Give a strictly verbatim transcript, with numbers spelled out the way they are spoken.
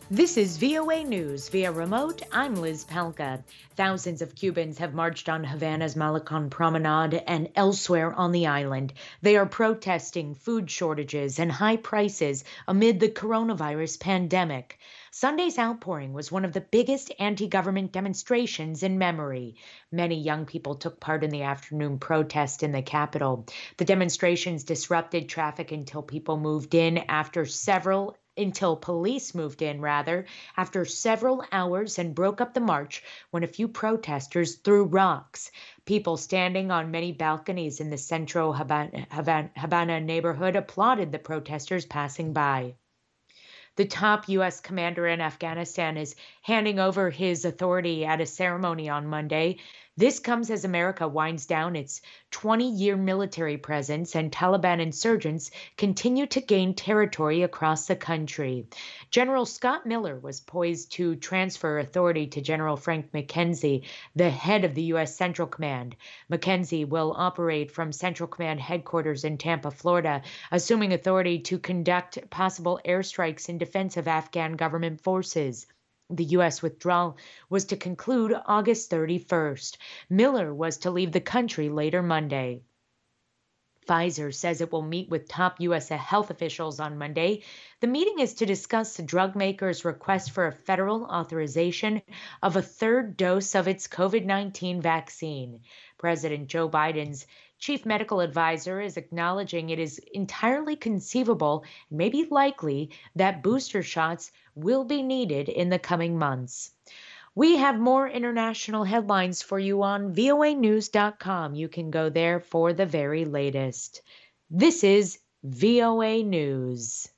This is V O A News via remote. I'm Liz Palka. Thousands of Cubans have marched on Havana's Malecon Promenade and elsewhere on the island. They are protesting food shortages and high prices amid the coronavirus pandemic. Sunday's outpouring was one of the biggest anti-government demonstrations in memory. Many young people took part in the afternoon protest in the capital. The demonstrations disrupted traffic until people moved in after several until police moved in, rather, after several hours and broke up the march when a few protesters threw rocks. People standing on many balconies in the Centro Habana, Havana, Havana neighborhood applauded the protesters passing by. The top U S commander in Afghanistan is handing over his authority at a ceremony on Monday. This comes as America winds down its twenty-year military presence and Taliban insurgents continue to gain territory across the country. General Scott Miller was poised to transfer authority to General Frank McKenzie, the head of the U S Central Command. McKenzie will operate from Central Command headquarters in Tampa, Florida, assuming authority to conduct possible airstrikes in defense of Afghan government forces. The U S withdrawal was to conclude August thirty-first. Miller was to leave the country later Monday. Pfizer says it will meet with top U S health officials on Monday. The meeting is to discuss the drug maker's request for a federal authorization of a third dose of its COVID nineteen vaccine. President Joe Biden's chief medical advisor is acknowledging it is entirely conceivable, maybe likely, that booster shots will be needed in the coming months. We have more international headlines for you on V O A news dot com. You can go there for the very latest. This is V O A News.